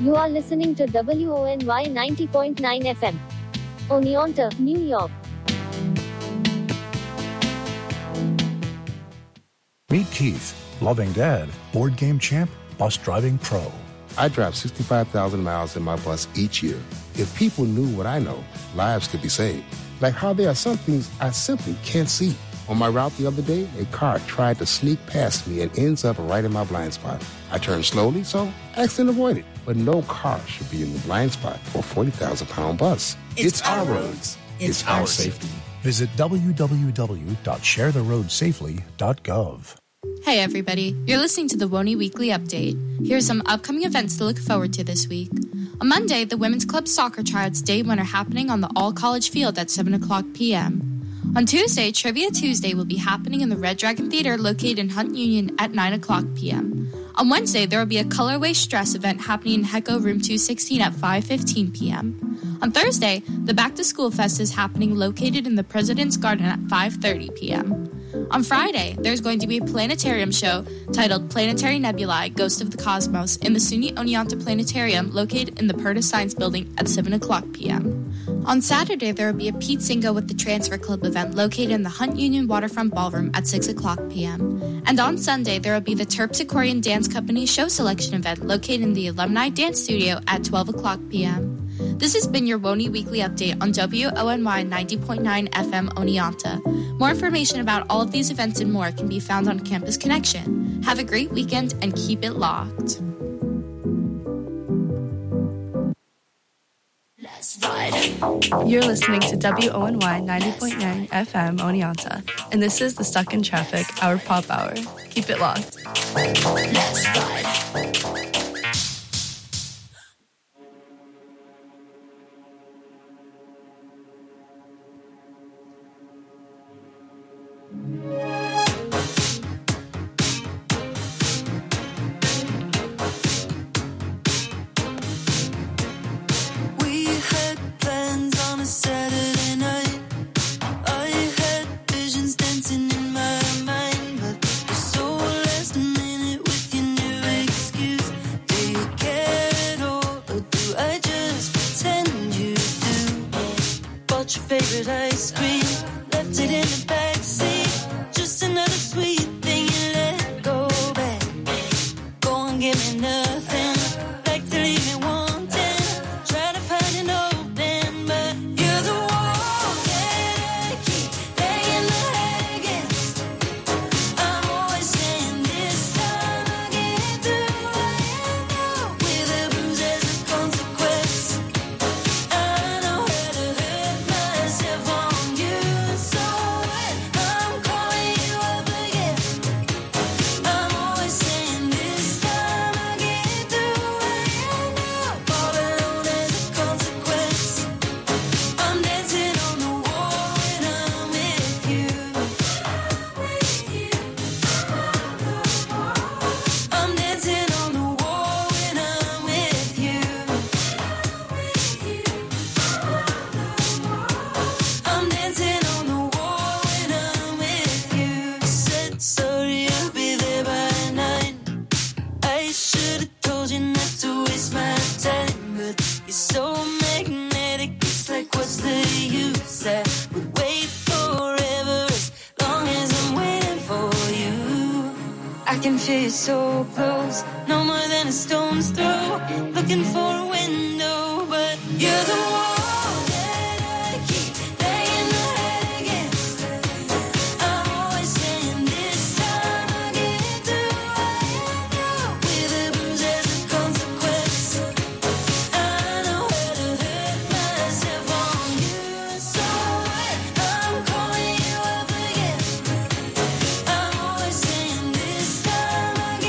You are listening to WONY 90.9 FM. Oneonta, New York. Meet Keith, loving dad, board game champ, bus driving pro. I drive 65,000 miles in my bus each year. If people knew what I know, lives could be saved. Like how there are some things I simply can't see. On my route the other day, a car tried to sneak past me and ends up right in my blind spot. I turned slowly, so accident avoided. But no car should be in the blind spot for a 40,000-pound bus. It's our roads. It's our safety. Visit www.sharetheroadsafely.gov. Hey everybody, you're listening to the WONY Weekly Update. Here are some upcoming events to look forward to this week. On Monday, the Women's Club Soccer Tryouts Day 1 are happening on the all-college field at 7 o'clock p.m. On Tuesday, Trivia Tuesday will be happening in the Red Dragon Theater located in Hunt Union at 9 o'clock p.m. On Wednesday, there will be a Colorway Stress event happening in Hecco Room 216 at 5:15 p.m. On Thursday, the Back to School Fest is happening located in the President's Garden at 5:30 p.m. On Friday, there's going to be a planetarium show titled Planetary Nebulae, Ghost of the Cosmos in the SUNY Oneonta Planetarium located in the Purtis Science Building at 7 o'clock p.m. On Saturday, there will be a Pete Singo with the Transfer Club event located in the Hunt Union Waterfront Ballroom at 6 o'clock p.m. And on Sunday, there will be the Terpsichorean Dance Company show selection event located in the Alumni Dance Studio at 12 o'clock p.m. This has been your WONY Weekly Update on WONY 90.9 FM Oneonta. More information about all of these events and more can be found on Campus Connection. Have a great weekend and keep it locked. You're listening to WONY 90.9 FM Oneonta, and this is the Stuck in Traffic, our pop hour. Keep it locked. Let's ride. So close, no more than a stone's throw. Looking for a window, but you're the wall that I keep banging my head against. I'm always saying this time I'll get through. I know with the bruise as a consequence. I know how to hurt myself on you. So I'm calling you up again. I'm always saying this time.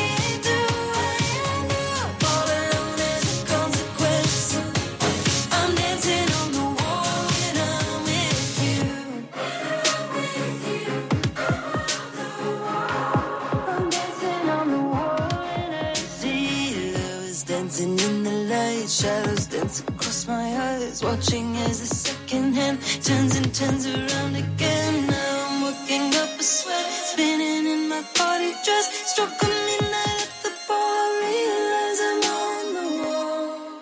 Shadows dance across my eyes, watching as the second hand turns and turns around again. Now I'm working up a sweat, spinning in my party dress. Struck a midnight at the bar, I realize I'm on the wall.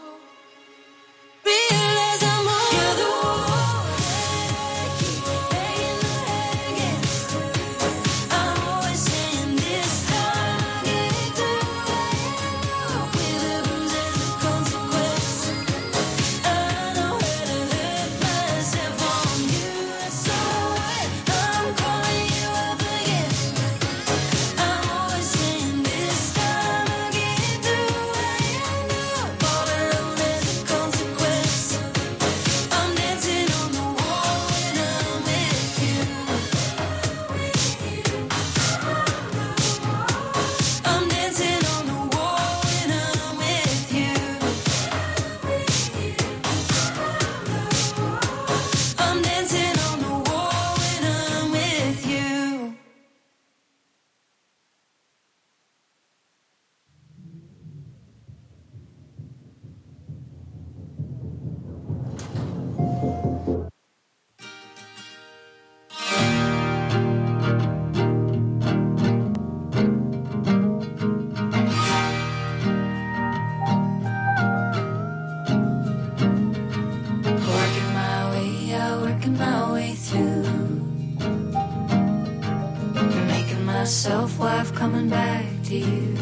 yourself, wife, coming back to you.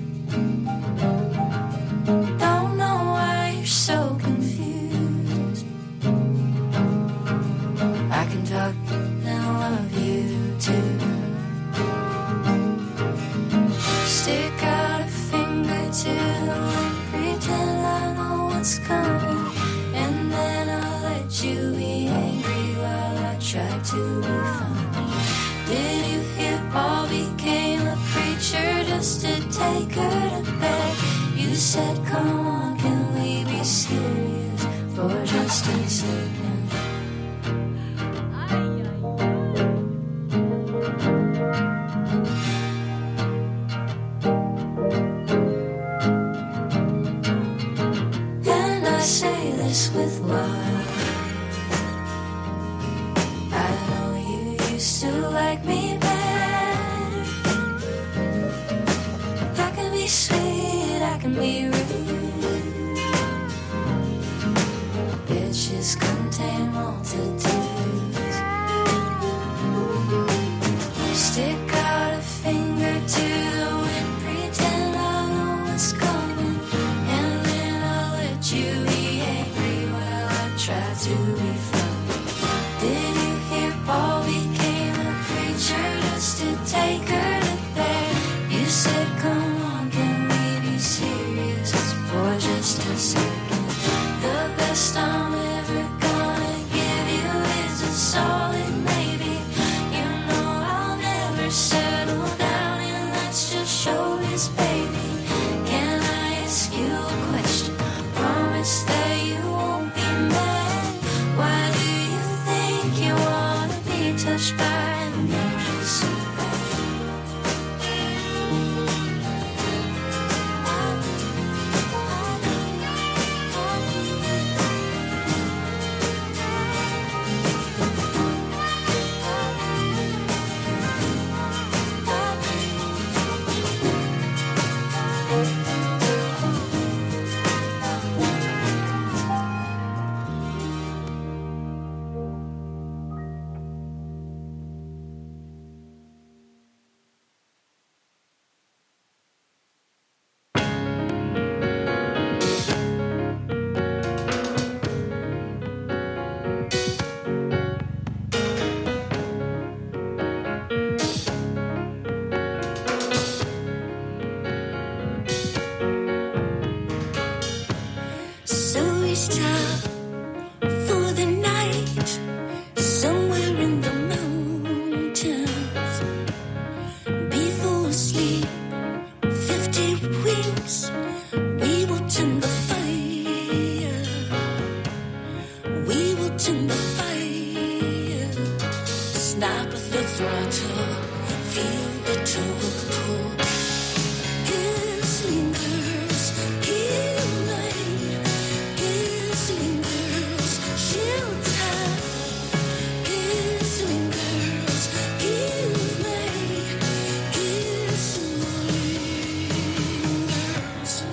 Don't know why you're so confused. I can talk and love you too. Stick out a finger to the wind, pretend I know what's coming, and then I'll let you be angry while I try to be funny. Did you hear Paul became a preacher just to take her to bed? You said, come on, can we be serious for just a second? And I say this with love. I know you used to like me better. I can be sweet, I can be rude. Bitches contain multitudes. Stick out a finger to the wind, pretend I know what's coming, and then I'll let you be angry while I try to be funny. Did you hear Paul became a preacher just to take her to bed? You said, come on, can we be serious for just a second? The best I'm ever gonna give you is a solid maybe. You know I'll never settle down, and that's just showbiz, baby. Can I ask you a question? Promise that you won't be mad. Why do you think you wanna be touched by an angel so bad? So it's time for the night, somewhere in the mountains. Before sleep, 50 wings, we will tend the fire. We will tend the fire. Snap the throttle, feel the torque pull. Kissing girls, heal night. Kissing girls, shield time. Kissing girls, heal night. Kissing girls.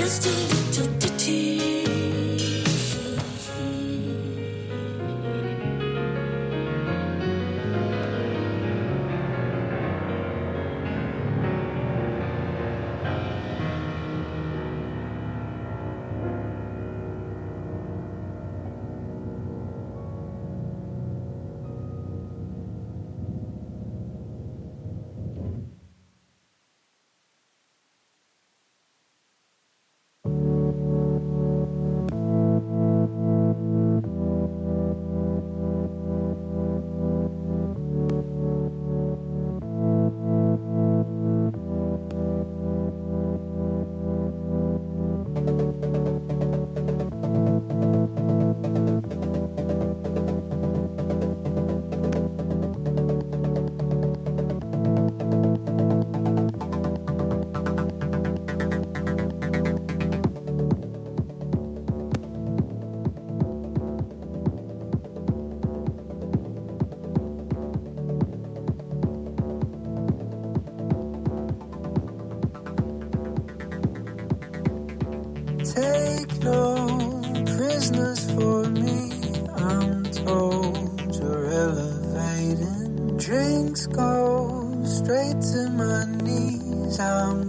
Take no prisoners for me, I'm told you're elevating. Drinks go straight to my knees, I'm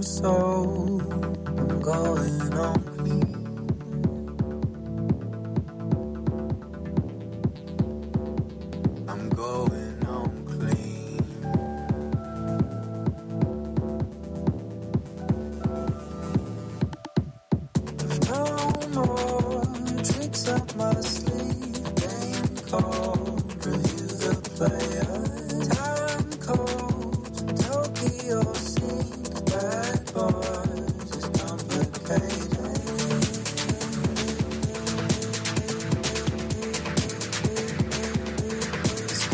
going on clean. I'm going on clean. No more tricks up my sleeve. Game cold, review the players. Time cold, Tokyo scenes. Bad boys, it's complicated. It's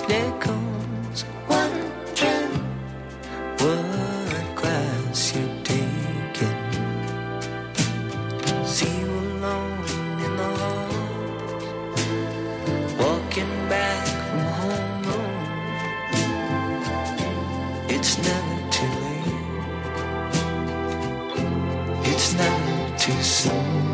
lost echoes, wondering what class you're taking. See you alone in the hall, walking back from homeroom. It's never too late. It's never too soon.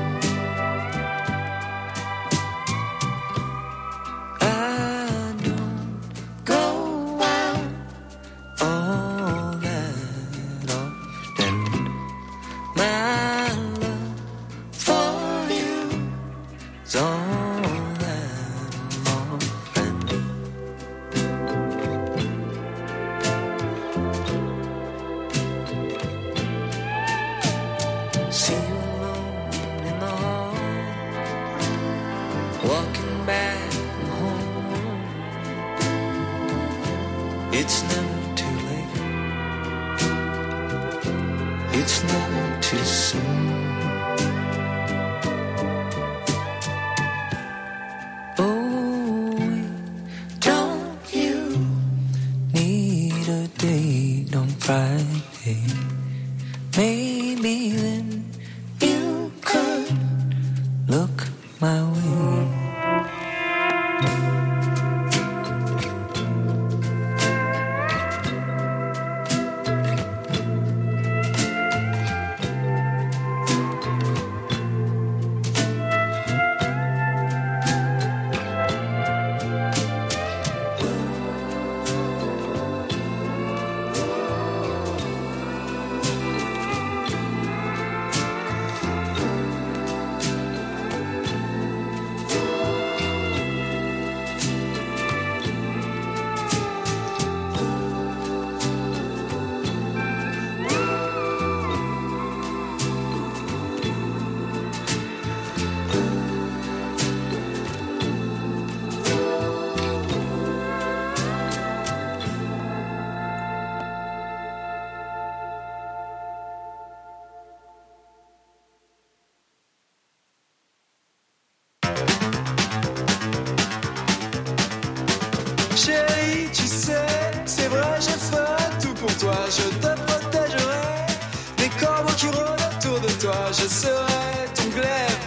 Chérie, tu sais, c'est vrai, je ferai tout pour toi. Je te protégerai des corbeaux qui rôdent autour de toi. Je serai ton glaive,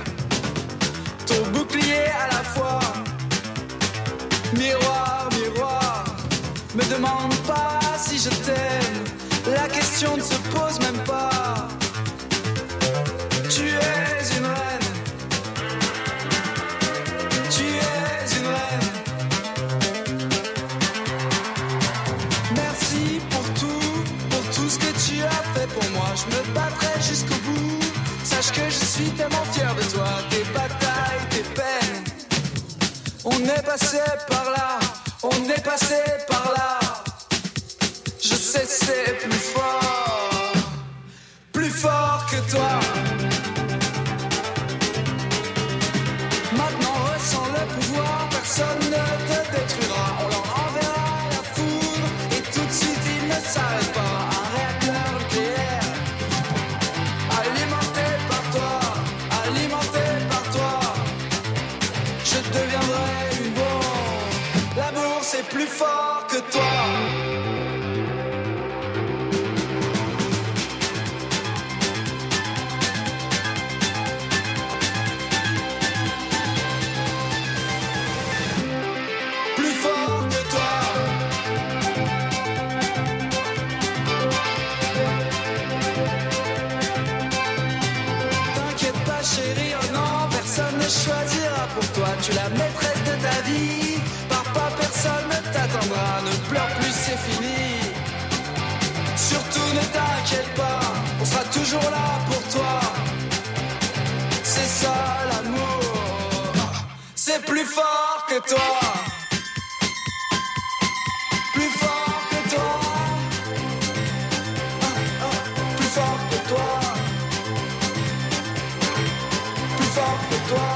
ton bouclier à la fois. Miroir, miroir, me demande pas si je t'aime. La question ne se pose même pas. Tu es une reine. Tu es une reine. Merci pour tout ce que tu as fait pour moi. Je me battrai jusqu'au bout. Sache que je suis tellement fier de toi. Tes batailles, tes peines. On est passé par là, on est passé par là. Je sais c'est plus fort que toi. Maintenant ressens le pouvoir, personne ne te détruira. On leur enverra la foudre et tout de suite il ne s'arrête pas. Un réacteur nucléaire, alimenté par toi, alimenté par toi. Je deviendrai une bombe. L'amour c'est plus fort que toi. Choisira pour toi, tu es la maîtresse de ta vie. Papa, personne ne t'attendra. Ne pleure plus, c'est fini. Surtout ne t'inquiète pas, on sera toujours là pour toi. C'est ça l'amour, c'est plus fort que toi. Plus fort que toi. Plus fort que toi. Plus fort que toi.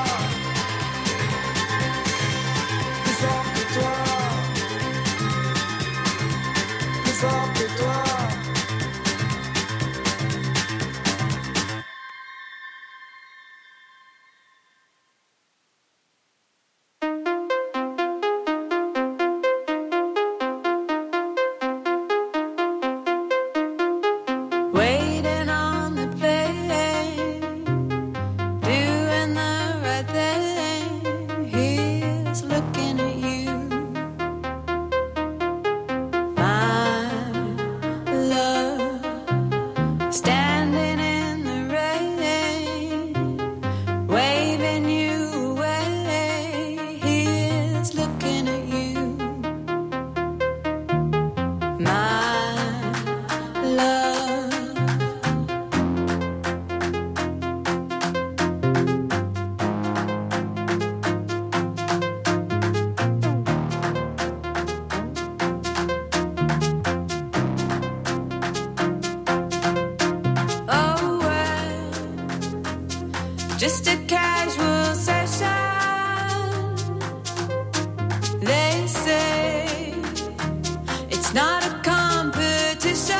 casual session. They say it's not a competition.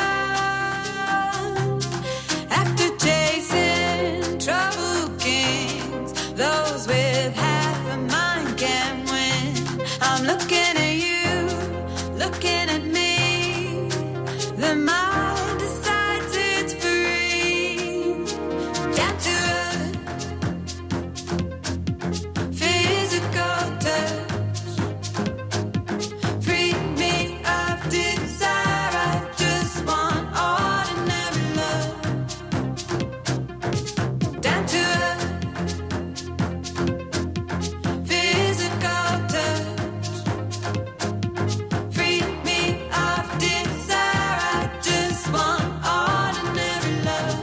After chasing trouble kings, those with half a mind can win. I'm looking at you, looking at me. The mind decides it's free. Down to a physical touch. Free me of desire. I just want ordinary love. Down to a physical touch. Free me of desire. I just want ordinary love.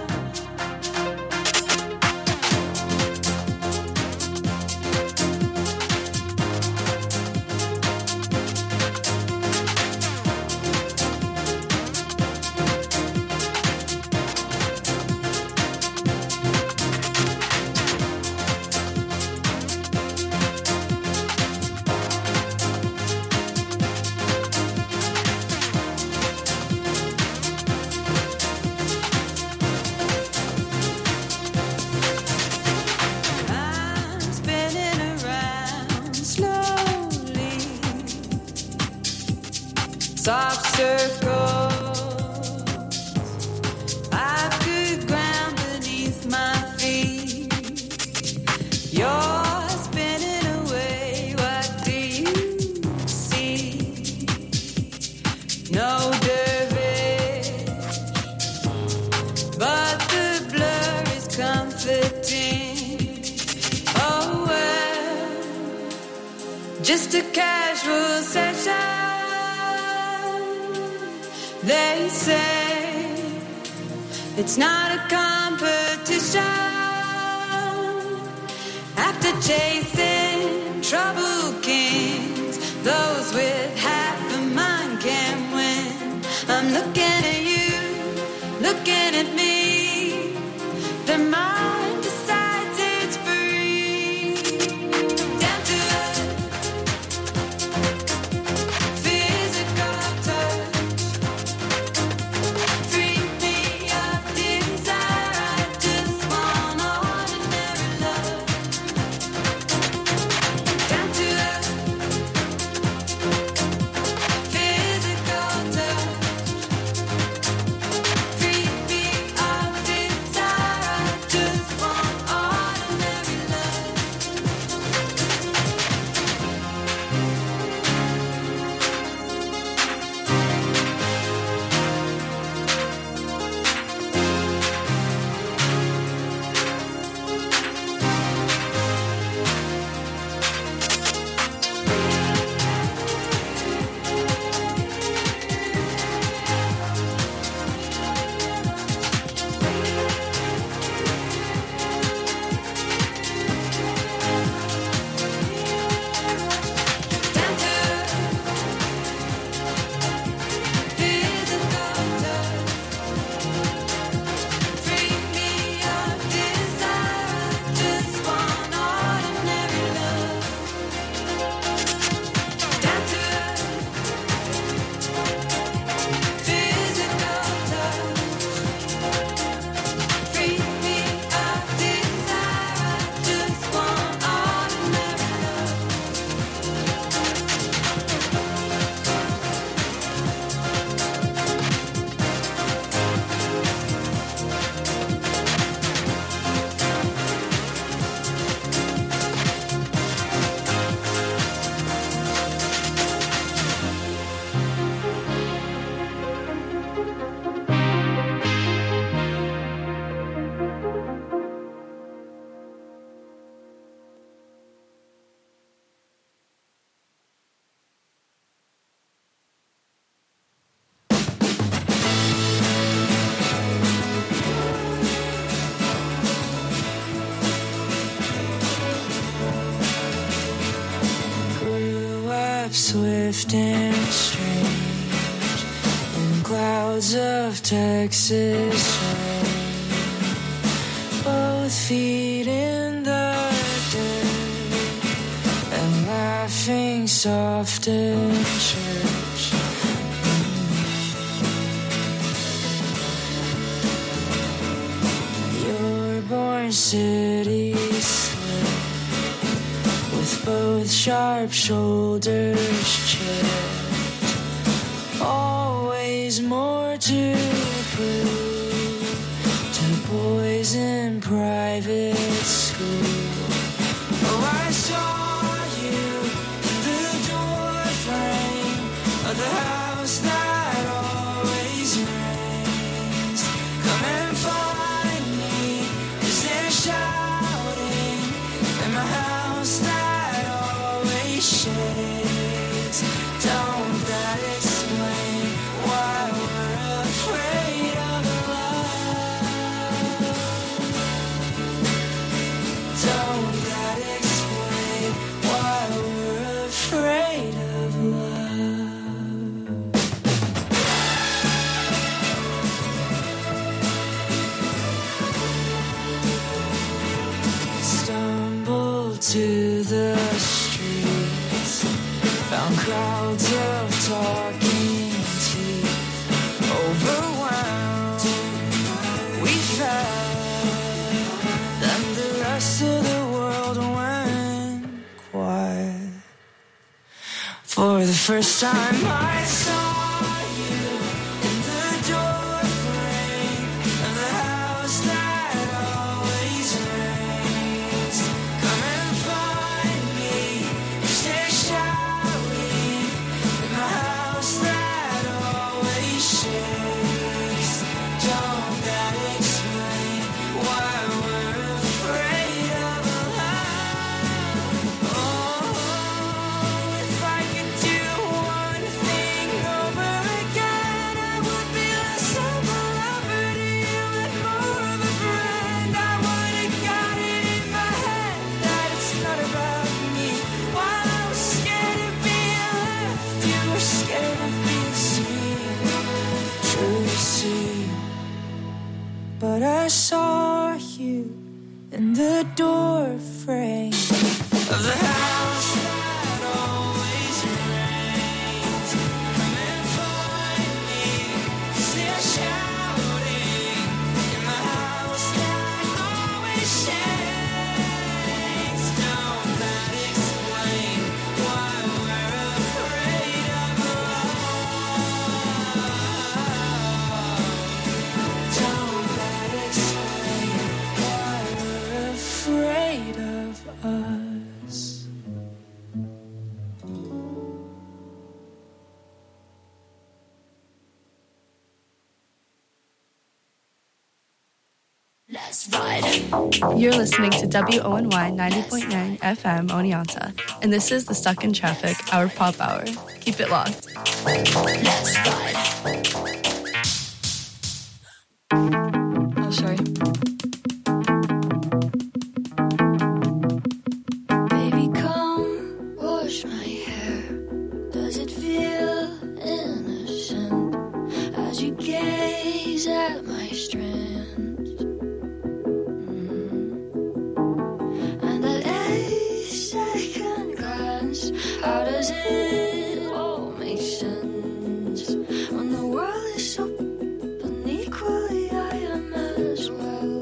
I'm spinning around slowly. Soft circles. I've good ground beneath my feet. You're spinning away. What do you see? No dervish, but the blur is comforting. Oh well, just a casual session. They say it's not a competition. After chasing trouble kings, those with half a mind can win. I'm looking at you, looking at me. The mind decides it's free. Down to a physical touch. Free me of desire. I just want ordinary love. Down to a physical touch. Free me of desire. I just want ordinary love. Down to physical touch. Free me of desire. Just want ordinary love. Down to physical touch. Free me of desire. Just want ordinary love. Grew up swift and strange in clouds of Texas rain. Both feet in the soft in church. Your born city slick with both sharp shoulders checked. Always more to prove to boys in private school. Oh, I saw you in the door frame of the house that always rains. Come and find me, 'cause they're shouting in my house that always shakes. Don't that explain why we're afraid of love? Don't that explain why we're afraid of love? Stumbled to the streets, found crowds of talking teeth. Overwhelmed, we fell, then the rest of the world went quiet. For the first time I saw you in the doorframe of the house that always rains. Come and find me, 'cause they're shouting in my house that always shakes. Don't that explain why we're afraid of love? Oh, if I could do one thing over again, I would be less of a lover to you and more of a friend. I would have got it in my head that it's not about me. While I was scared of being left, you were scared of being seen. Truly see, but I saw you in the door frame of the house that always rains. Come and find me, 'cause they're shouting in the house that always shakes. Don't that explain why we're afraid of love? Don't that explain why we're afraid of us? Let's ride. You're listening to WONY 90.9 FM Oneonta, and this is the Stuck in Traffic, our pop hour. Keep it locked. Let's ride. Oh, sorry. Baby, come wash my hair. Does it feel innocent as you gaze at my strands? And at a second glance, how does it all make sense when the world is so unequally I am as well?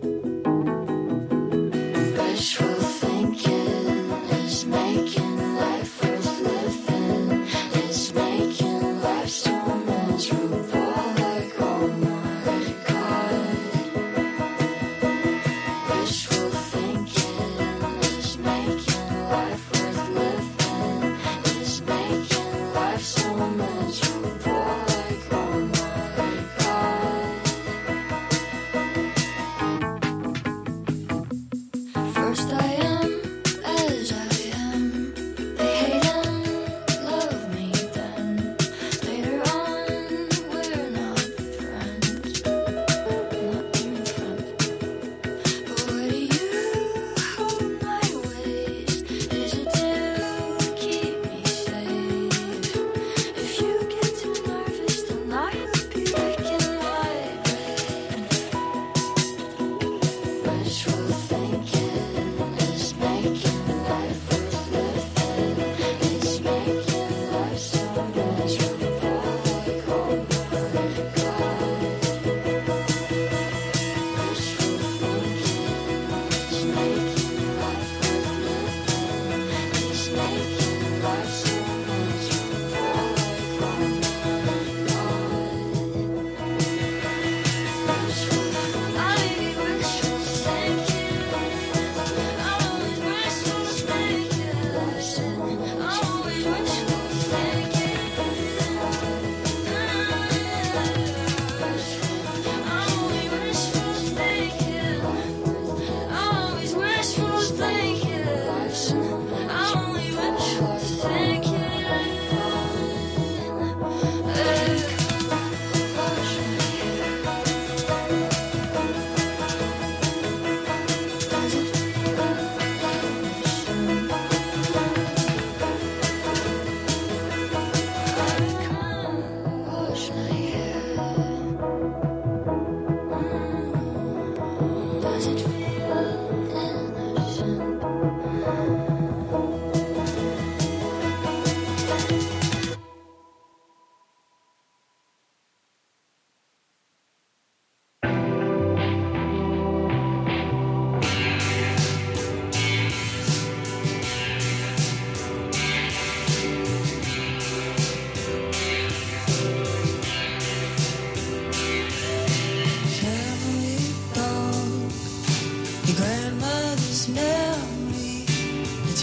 Wishful thinking is making life worth living, is making life so miserable. Like, oh my God. Wishful thinking is making life worth living, is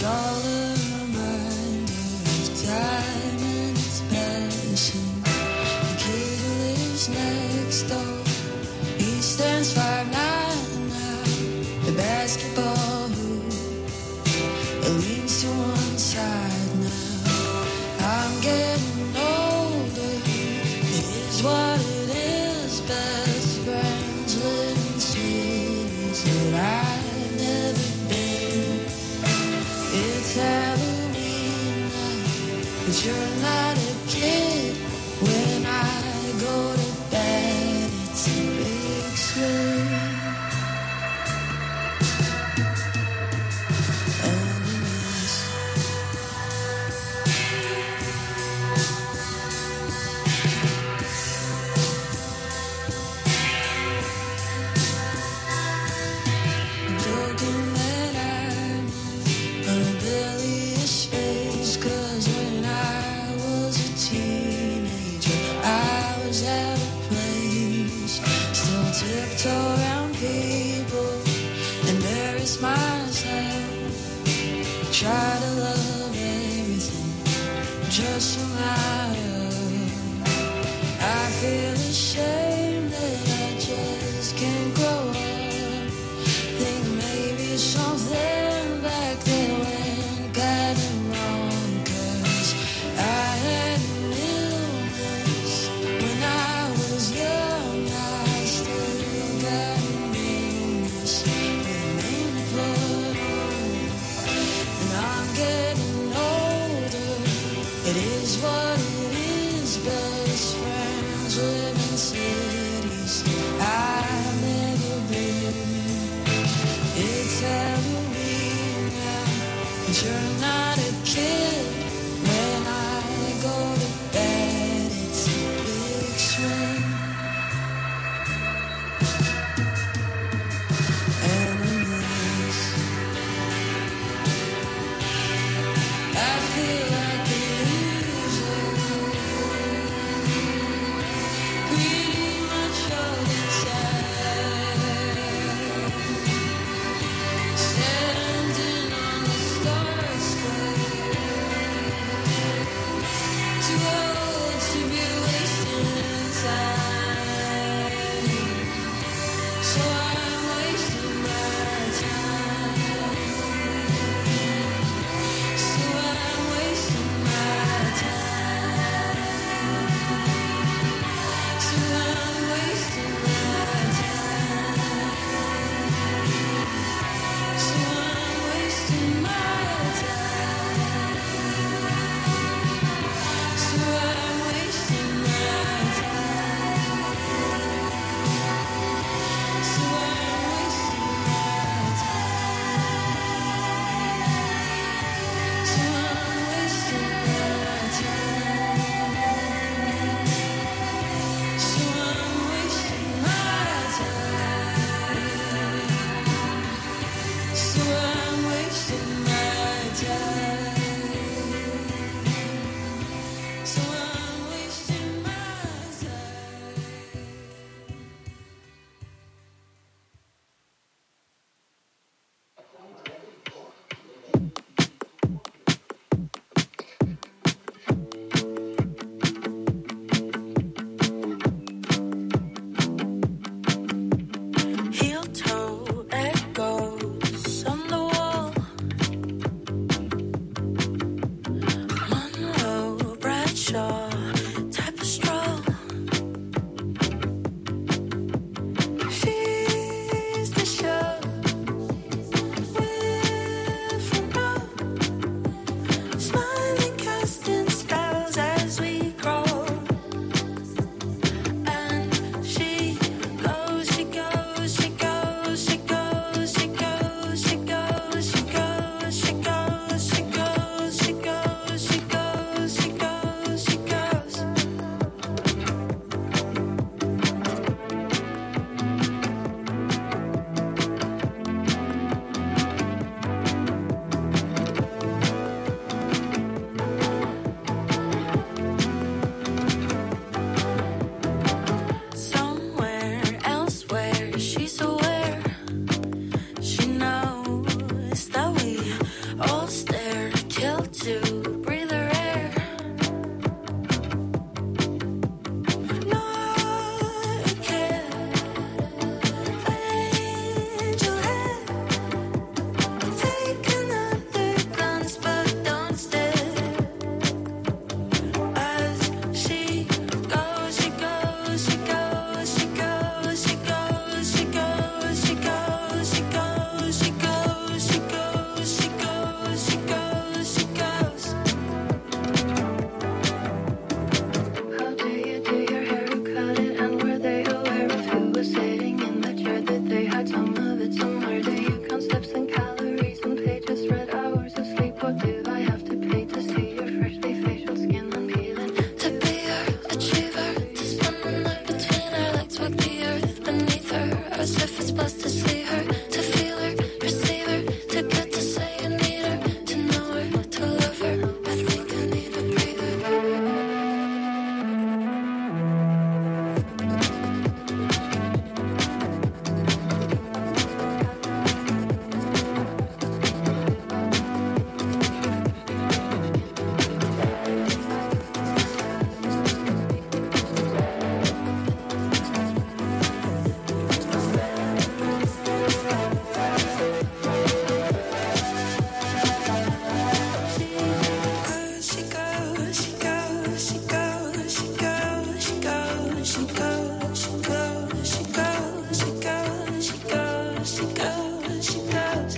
It's all a reminder of time and its passion. The kid who lives next door, he stands 5'9" now. The basketball hoop, it leans to one side now. I'm getting older, it is what it is. Best friends live in cities that I've never been. It's Halloween night, but you're not a kid. When I go to bed, it's a big swing. Around people, embarrass myself, try to love everything just from out of. I feel ashamed that I just can't grow up. Think maybe something back there went kinda wrong, 'cause I had an illness when I was young. I still got an illness with a name to put on. And I'm getting older, it is what it is. Best friends live in cities I've never been. It's Halloween now, but you're not a kid. When I go to bed, it's a big swing. Enemies, I feel like a loser pretty much all the time. Standing on the Star Square, too old to be wasting time. So I'm wasting my time. So I'm wasting my time. So I'm wasting my time. So I'm wasting my time. So I'm wasting my time. So I'm wasting my time. So I'm wasting my time. So I'm wasting my time. So I'm wasting my time. So I'm wasting my heel toe echoes on the wall. Monroe Bradshaw type of stroll. She's the show with remote, smiling, casting spells as we grow. And she goes, she goes, she goes, she goes, she goes, she goes, she goes, she goes, she goes, she goes, she goes, she goes, she goes. to breathe her air. Not a care. Angel hair. Take another glance, but don't stare. As she goes, she goes, she goes, she goes, she goes, she goes, she goes, she goes, she goes, she goes, she goes, she goes, she goes. How do you do your hair? Who cut it? And were they aware of who was sitting in the chair? Did they hide some of it somewhere? Do you count steps and calories and pages? Read hours of sleep? What do I have to pay to see your freshly facial skin unpeeling? To be her achiever, to spend the night between her legs, walk the earth beneath her, as if it's blessed to see her, to feel her, receive her, to get to say you need her, to know her, to love her. I think I need a breather. She goes, she goes, she goes, she goes, she goes, she goes, she goes, she goes, she goes, she goes, she goes, she goes.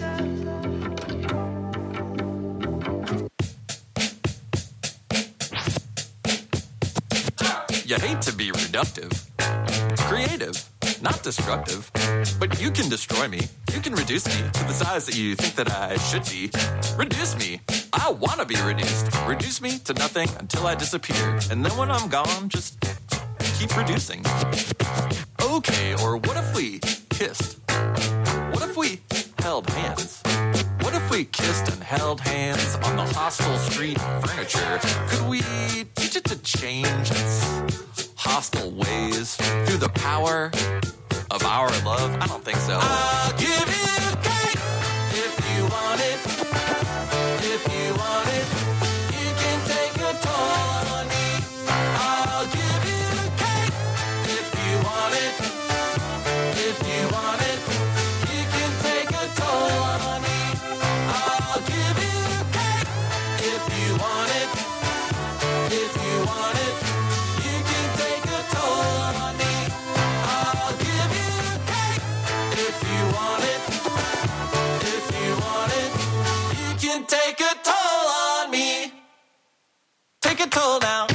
You hate to be reductive, creative, not destructive, but you can destroy me. You can reduce me to the size that you think that I should be. Reduce me. I want to be reduced. Reduce me to nothing until I disappear. And then when I'm gone, just keep reducing. Okay, or what if we kissed? What if we held hands? What if we kissed and held hands on the hostile street furniture? Could we teach it to change its hostile ways through the power of our love? I don't think so. I'll give you cake if you want it. If you want it, you can take a toll on me. I'll give you cake if you want it. If you want it, you can take a toll on me. I'll give you cake if you want it. If you want it, you can take a toll on me. I'll give you cake if you want it. If you want it, you can take a toll on me. Take a toll now.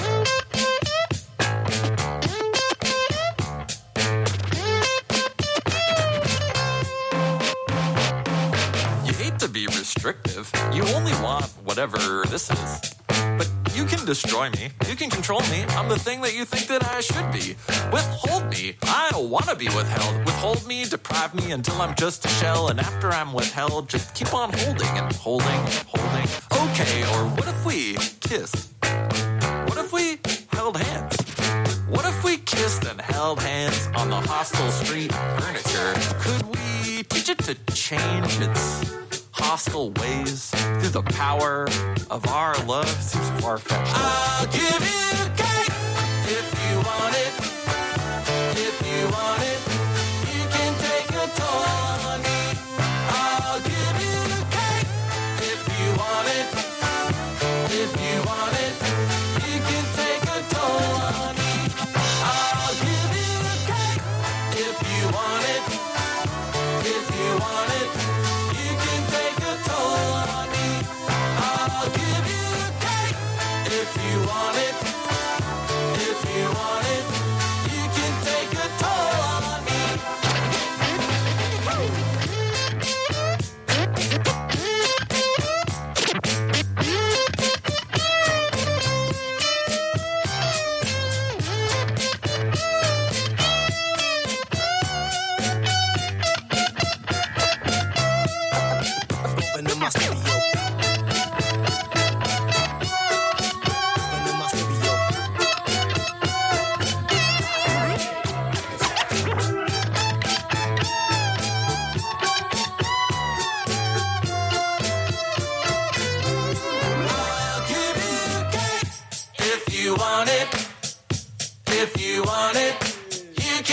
You hate to be restrictive. You only want whatever this is. But you can destroy me. You can control me. I'm the thing that you think that I should be. Withhold me. I want to be withheld. Withhold me, deprive me until I'm just a shell. And after I'm withheld, just keep on holding and holding and holding. Okay, or what if we kissed? What if we held hands? What if we kissed and held hands on the hostile street furniture? Could we teach it to change its hostile ways through the power of our love? Seems far-fetched. I'll give you cake if you want it. If you want it, you can take a toll on me. I'll give you cake if you want it. If you want it, you can take a toll on me. I'll give you cake if you want it. If you want it, you can take a toll on me. I'll give you cake if you want it. If you want it, you can take a toll on me.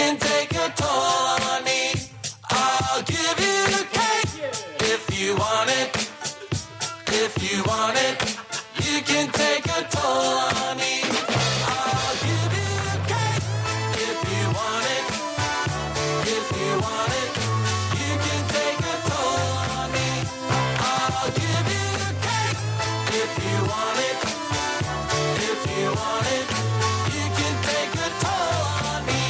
can take a toll on me. I'll give you cake if you want it. If you want it, you can take a toll on me. I'll give you cake if you want it. If you want it, you can take a toll on me. I'll give you cake if you want it. If you want it, you can take a toll on me.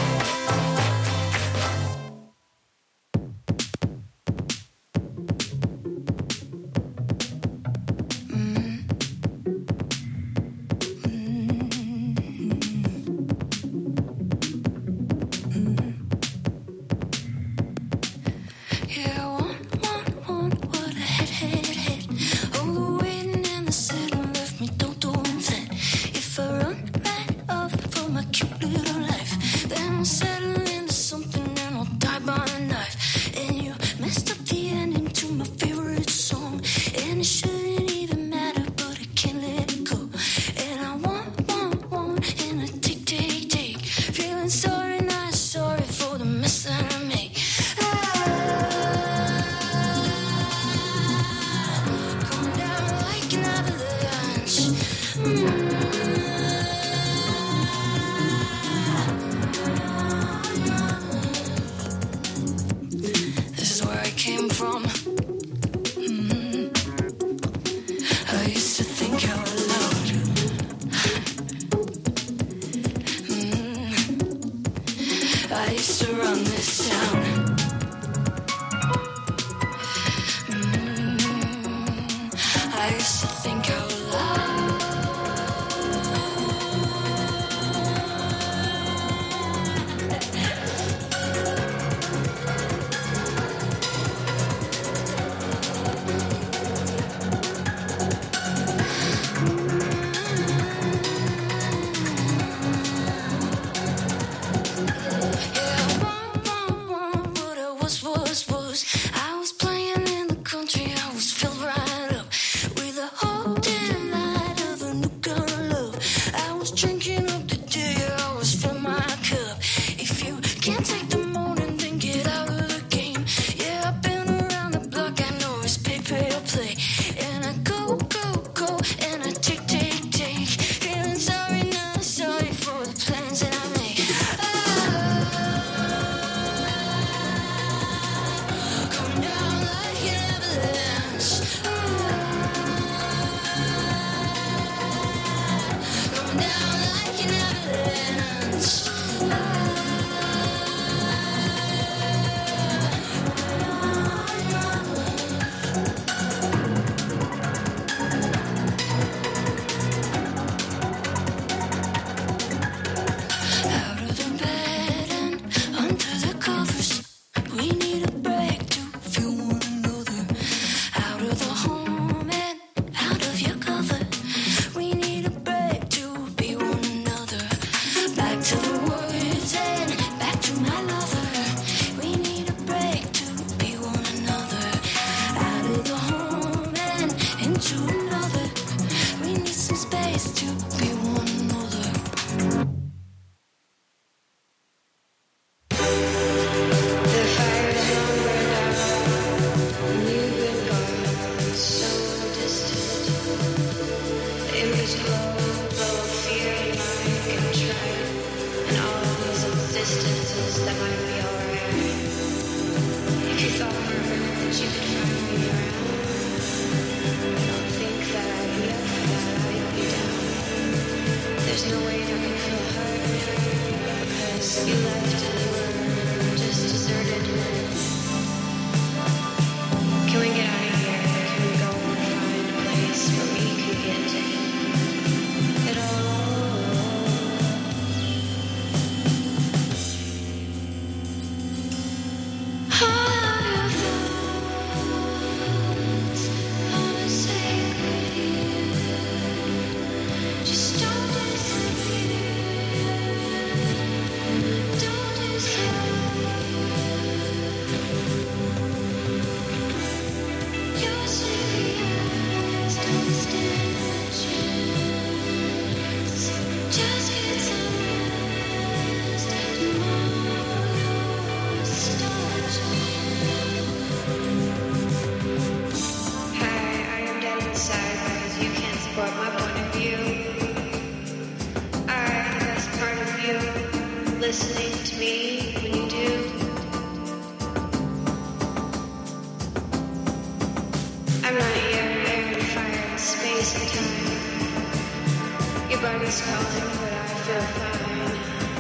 Yeah, want what I had. All the waiting and the setting left me don't fit. If I run right off for my cute little life, then I'll settle into something and I'll die by a knife. And you messed up the ending to my favorite song, and it shouldn't even matter, but I can't let it go. And I want, and I take. Feeling sorry, not sorry for the mess that I made. Coming down like an avalanche. This is where I came from. I used to think out loud. I used to run this town. I used to think out loud. Yeah, what I was. I was playing in the country. I was filled right up with a hope and light of a new kind of love. I was drinking up the day. I was filling my cup. If you can't take the morning, then get out of the game. Yeah, I've been around the block. I know it's pay or play. And I go, and I take. Feeling sorry, not sorry for the plans that I made. Coming down like an avalanche. Coming down like an avalanche. Out of the bed and under the covers, we need a break to feel one another. Out of the home and out of your cover, we need a break to be one another. Back to the woods and back to my lover. We need a break to be one another. Out of the home and into another, we need some space to be one another. The fire is long burned out, and you've been gone so distant. The embers blow of fear and mind contrite, and all these existences that might be alright. If you thought for a minute that you could find me around, I don't think that I'd be up for that. I'd be down. There's no way that we feel hurt, 'cause you left and you were just deserted. Can we get out of here? Can we go and find a place where we can get it all? Just don't disappear. Don't disappear. Your sleepy eyes don't stay. listening to me when you do. I'm not here, air and fire and space and time. Your body's calling, but I feel fine.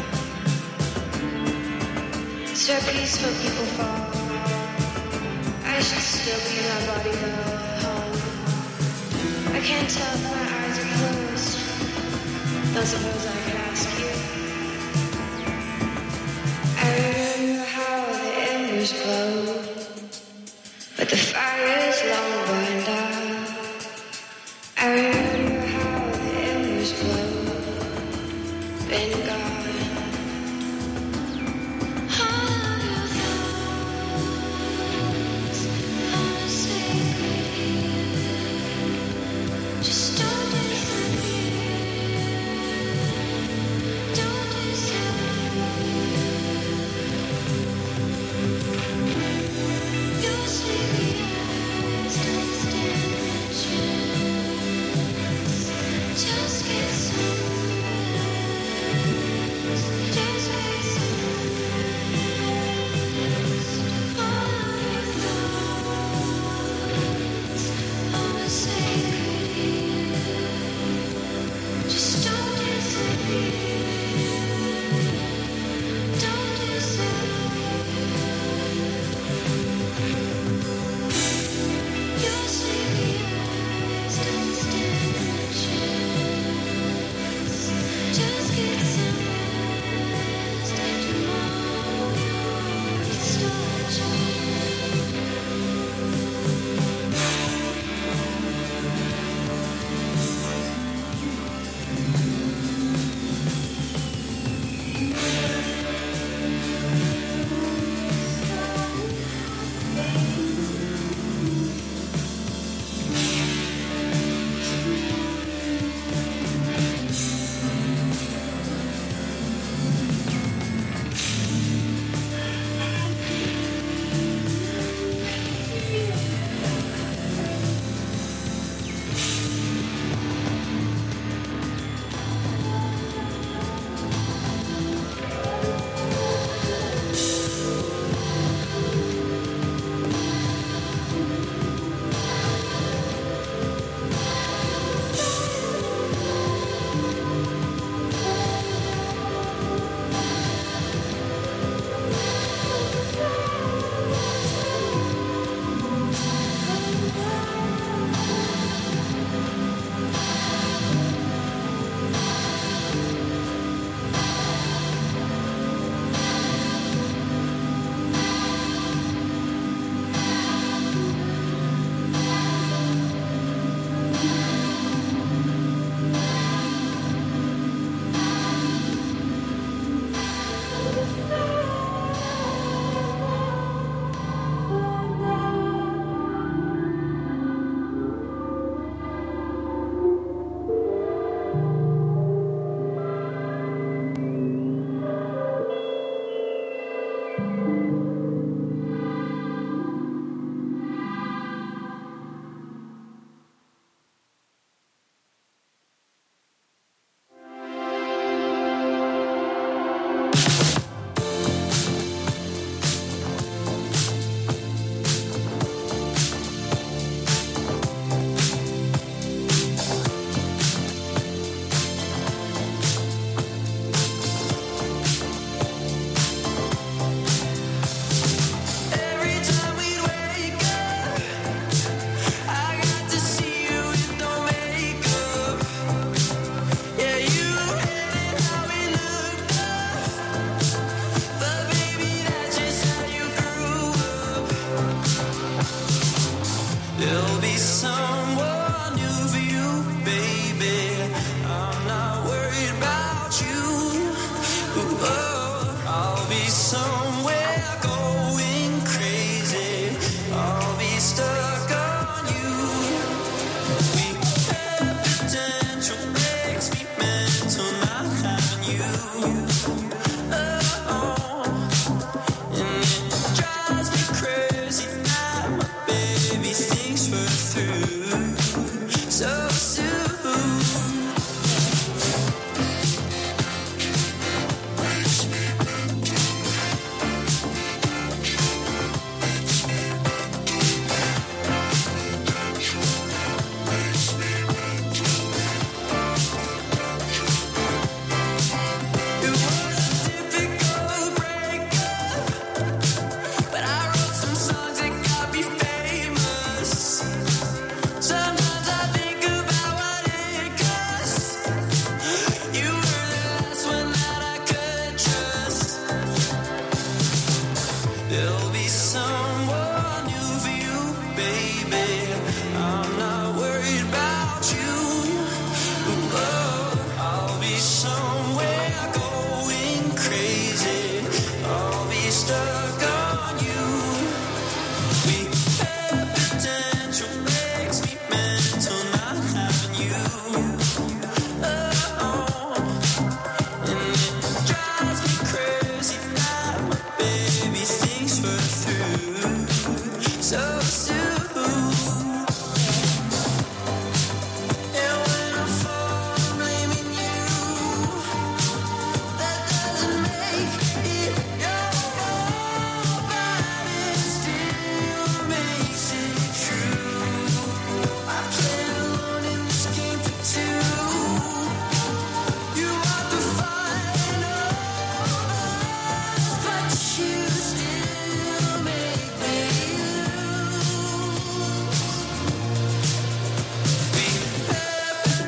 So peaceful people fall. I should still be in my body though, home. I can't tell if my eyes are closed. Don't suppose I could ask you. I remember how the embers glow, but the fire's long burned out. I remember how the embers glow, been gone. All your thoughts are sacred. Just don't disappear. Don't disappear. Your sleepy eyes don't stand a chance. Just get somewhere.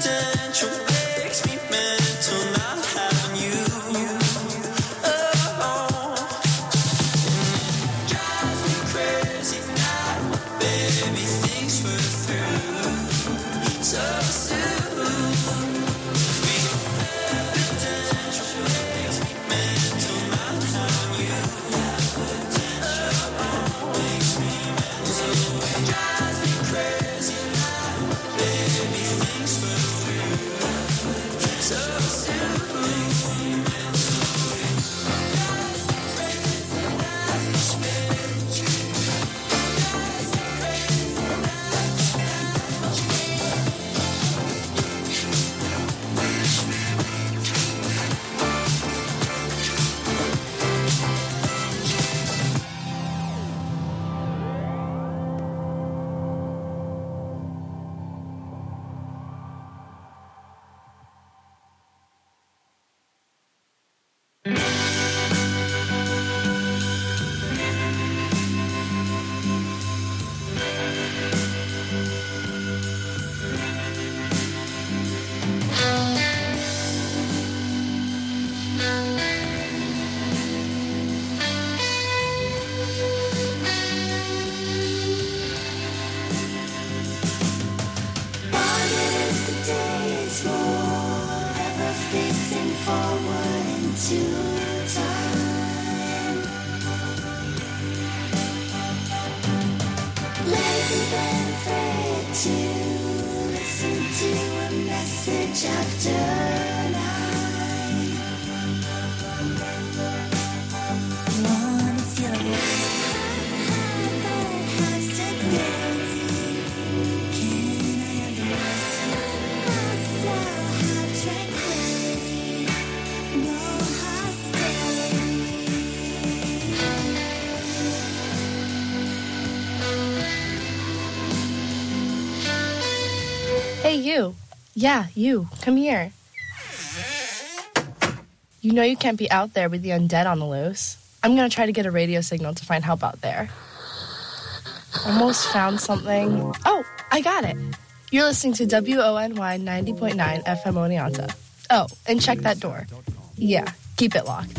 potential makes me mental, not having you. Oh, drives me crazy now, baby, things were through so soon. Potential makes me mental, not having you. Makes me mental, drives me crazy now, baby, things were through so soon. Hey, you. Yeah, you. Come here. You know you can't be out there with the undead on the loose. I'm gonna try to get a radio signal to find help out there. Almost found something. Oh, I got it. You're listening to WONY 90.9 FM Oneonta. Oh, and check that door. Yeah, keep it locked.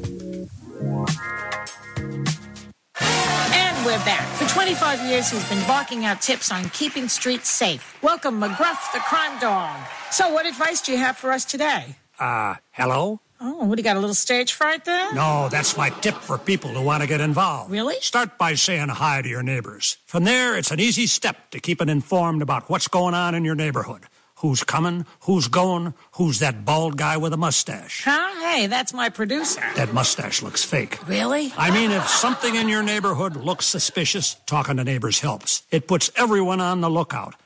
And we're back. For 25 years, he's been barking out tips on keeping streets safe. Welcome, McGruff, the crime dog. So what advice do you have for us today? Hello? Oh, what, do you got a little stage fright there? No, that's my tip for people who want to get involved. Really? Start by saying hi to your neighbors. From there, it's an easy step to keeping informed about what's going on in your neighborhood. Who's coming, who's going, who's that bald guy with a mustache. Huh? Hey, that's my producer. That mustache looks fake. Really? I mean, if something in your neighborhood looks suspicious, talking to neighbors helps. It puts everyone on the lookout.